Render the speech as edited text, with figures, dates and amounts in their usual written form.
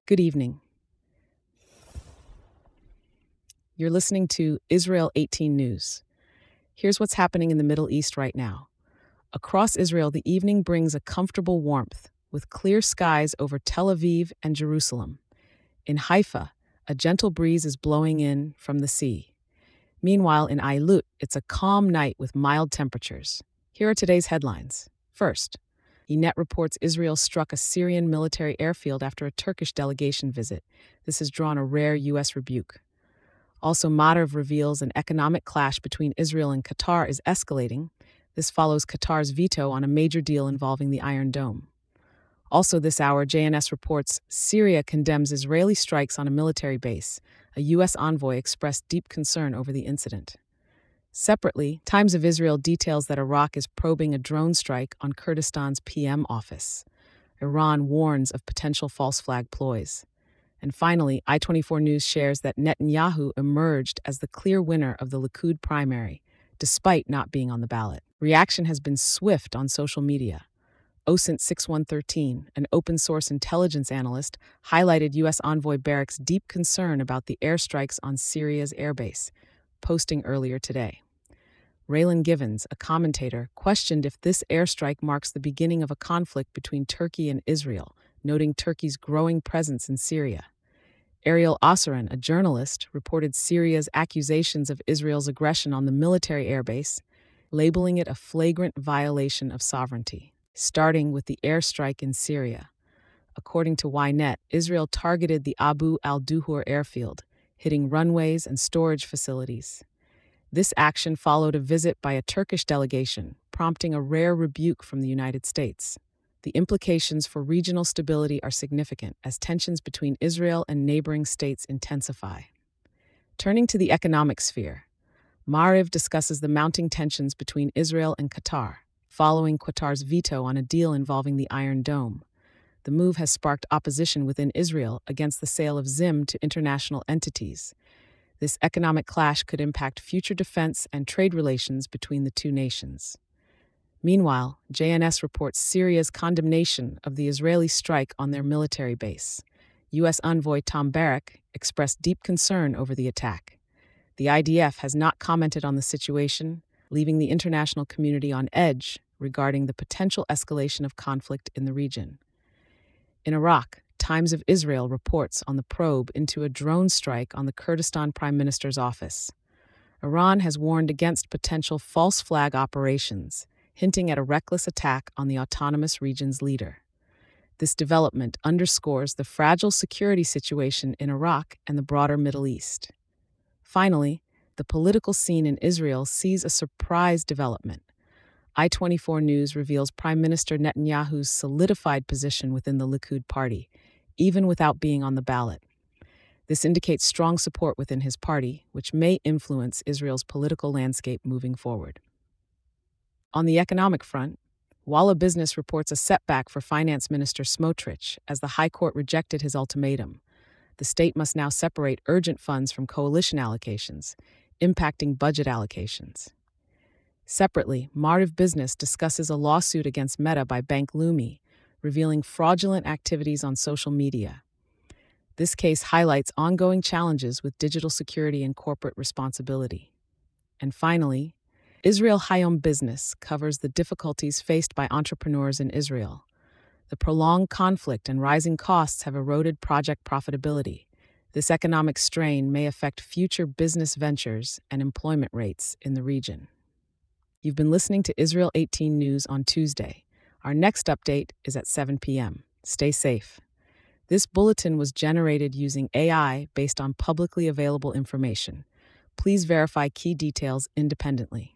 Good evening. You're listening to Israel 18 News. Here's what's happening in the Middle East right now. Across Israel, the evening brings a comfortable warmth, with clear skies over Tel Aviv and Jerusalem. In Haifa, a gentle breeze is blowing in from the sea. Meanwhile, in Eilut, it's a calm night with mild temperatures. Here are today's headlines. First, Ynet reports Israel struck a Syrian military airfield after a Turkish delegation visit. This has drawn a rare U.S. rebuke. Also, Maariv reveals an economic clash between Israel and Qatar is escalating. This follows Qatar's veto on a major deal involving the Iron Dome. Also this hour, JNS reports Syria condemns Israeli strikes on a military base. A U.S. envoy expressed deep concern over the incident. Separately, Times of Israel details that Iraq is probing a drone strike on Kurdistan's PM office. Iran warns of potential false flag ploys. And finally, I-24 News shares that Netanyahu emerged as the clear winner of the Likud primary, despite not being on the ballot. Reaction has been swift on social media. OSINT6113, an open-source intelligence analyst, highlighted U.S. envoy Barrack's deep concern about the airstrikes on Syria's airbase, posting earlier today. Raylan Givens, a commentator, questioned if this airstrike marks the beginning of a conflict between Turkey and Israel, noting Turkey's growing presence in Syria. Ariel Osseran, a journalist, reported Syria's accusations of Israel's aggression on the military airbase, labeling it a flagrant violation of sovereignty. Starting with the airstrike in Syria. According to Ynet, Israel targeted the Abu al-Duhur airfield, hitting runways and storage facilities. This action followed a visit by a Turkish delegation, prompting a rare rebuke from the United States. The implications for regional stability are significant as tensions between Israel and neighboring states intensify. Turning to the economic sphere, Maariv discusses the mounting tensions between Israel and Qatar, following Qatar's veto on a deal involving the Iron Dome. The move has sparked opposition within Israel against the sale of Zim to international entities. This economic clash could impact future defense and trade relations between the two nations. Meanwhile, JNS reports Syria's condemnation of the Israeli strike on their military base. U.S. envoy Tom Barrack expressed deep concern over the attack. The IDF has not commented on the situation, leaving the international community on edge regarding the potential escalation of conflict in the region. In Iraq, Times of Israel reports on the probe into a drone strike on the Kurdistan Prime Minister's office. Iran has warned against potential false flag operations, hinting at a reckless attack on the autonomous region's leader. This development underscores the fragile security situation in Iraq and the broader Middle East. Finally, the political scene in Israel sees a surprise development. I-24 News reveals Prime Minister Netanyahu's solidified position within the Likud party, even without being on the ballot. This indicates strong support within his party, which may influence Israel's political landscape moving forward. On the economic front, Walla Business reports a setback for Finance Minister Smotrich as the High Court rejected his ultimatum. The state must now separate urgent funds from coalition allocations, impacting budget allocations. Separately, Maariv Business discusses a lawsuit against Meta by Bank Leumi, revealing fraudulent activities on social media. This case highlights ongoing challenges with digital security and corporate responsibility. And finally, Israel Hayom Business covers the difficulties faced by entrepreneurs in Israel. The prolonged conflict and rising costs have eroded project profitability. This economic strain may affect future business ventures and employment rates in the region. You've been listening to Israel 18 News on Tuesday. Our next update is at 7 p.m. Stay safe. This bulletin was generated using AI based on publicly available information. Please verify key details independently.